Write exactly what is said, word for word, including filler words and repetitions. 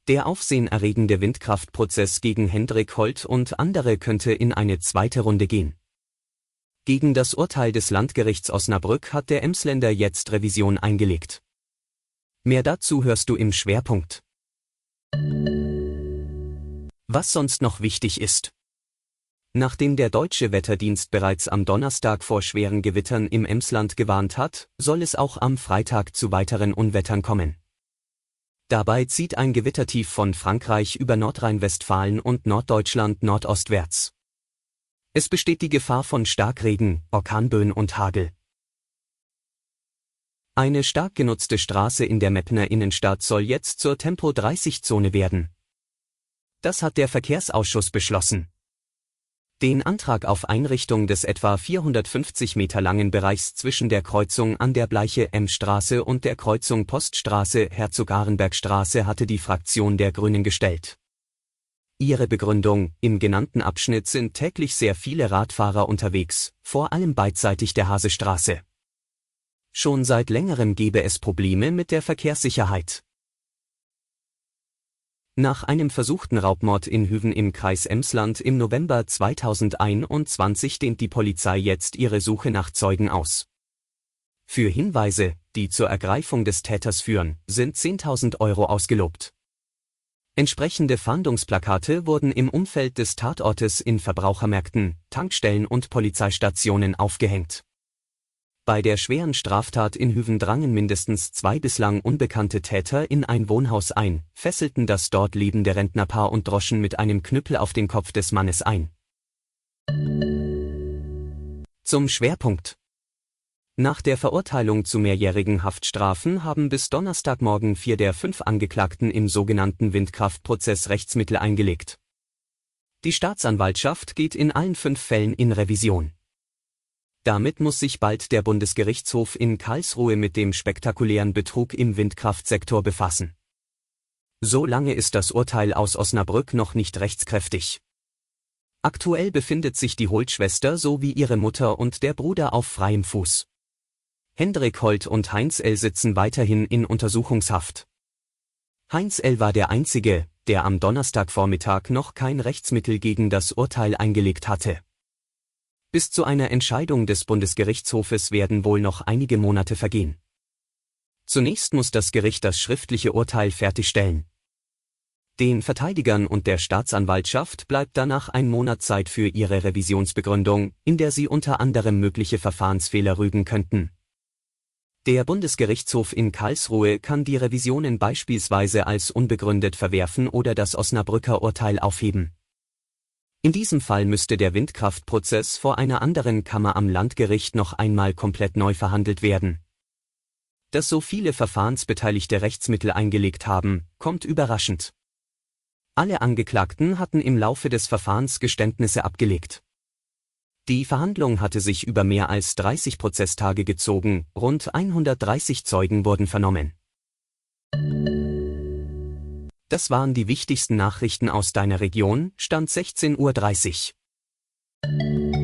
Der aufsehenerregende Windkraftprozess gegen Hendrik Holt und andere könnte in eine zweite Runde gehen. Gegen das Urteil des Landgerichts Osnabrück hat der Emsländer jetzt Revision eingelegt. Mehr dazu hörst du im Schwerpunkt. Was sonst noch wichtig ist. Nachdem der Deutsche Wetterdienst bereits am Donnerstag vor schweren Gewittern im Emsland gewarnt hat, soll es auch am Freitag zu weiteren Unwettern kommen. Dabei zieht ein Gewittertief von Frankreich über Nordrhein-Westfalen und Norddeutschland nordostwärts. Es besteht die Gefahr von Starkregen, Orkanböen und Hagel. Eine stark genutzte Straße in der Meppner Innenstadt soll jetzt zur Tempo dreißig Zone werden. Das hat der Verkehrsausschuss beschlossen. Den Antrag auf Einrichtung des etwa vierhundertfünfzig Meter langen Bereichs zwischen der Kreuzung an der Bleiche-Emm-Straße und der Kreuzung Poststraße-Herzog-Arenberg-Straße hatte die Fraktion der Grünen gestellt. Ihre Begründung: Im genannten Abschnitt sind täglich sehr viele Radfahrer unterwegs, vor allem beidseitig der Hasestraße. Schon seit längerem gebe es Probleme mit der Verkehrssicherheit. Nach einem versuchten Raubmord in Hüven im Kreis Emsland im November zweitausendeinundzwanzig dehnt die Polizei jetzt ihre Suche nach Zeugen aus. Für Hinweise, die zur Ergreifung des Täters führen, sind zehntausend Euro ausgelobt. Entsprechende Fahndungsplakate wurden im Umfeld des Tatortes in Verbrauchermärkten, Tankstellen und Polizeistationen aufgehängt. Bei der schweren Straftat in Hüven drangen mindestens zwei bislang unbekannte Täter in ein Wohnhaus ein, fesselten das dort lebende Rentnerpaar und droschen mit einem Knüppel auf den Kopf des Mannes ein. Zum Schwerpunkt. Nach der Verurteilung zu mehrjährigen Haftstrafen haben bis Donnerstagmorgen vier der fünf Angeklagten im sogenannten Windkraftprozess Rechtsmittel eingelegt. Die Staatsanwaltschaft geht in allen fünf Fällen in Revision. Damit muss sich bald der Bundesgerichtshof in Karlsruhe mit dem spektakulären Betrug im Windkraftsektor befassen. Solange ist das Urteil aus Osnabrück noch nicht rechtskräftig. Aktuell befindet sich die Holt-Schwester sowie ihre Mutter und der Bruder auf freiem Fuß. Hendrik Holt und Heinz L. sitzen weiterhin in Untersuchungshaft. Heinz L. war der Einzige, der am Donnerstagvormittag noch kein Rechtsmittel gegen das Urteil eingelegt hatte. Bis zu einer Entscheidung des Bundesgerichtshofes werden wohl noch einige Monate vergehen. Zunächst muss das Gericht das schriftliche Urteil fertigstellen. Den Verteidigern und der Staatsanwaltschaft bleibt danach ein Monat Zeit für ihre Revisionsbegründung, in der sie unter anderem mögliche Verfahrensfehler rügen könnten. Der Bundesgerichtshof in Karlsruhe kann die Revisionen beispielsweise als unbegründet verwerfen oder das Osnabrücker Urteil aufheben. In diesem Fall müsste der Windkraftprozess vor einer anderen Kammer am Landgericht noch einmal komplett neu verhandelt werden. Dass so viele Verfahrensbeteiligte Rechtsmittel eingelegt haben, kommt überraschend. Alle Angeklagten hatten im Laufe des Verfahrens Geständnisse abgelegt. Die Verhandlung hatte sich über mehr als dreißig Prozesstage gezogen, rund hundertdreißig Zeugen wurden vernommen. Das waren die wichtigsten Nachrichten aus deiner Region, Stand sechzehn Uhr dreißig.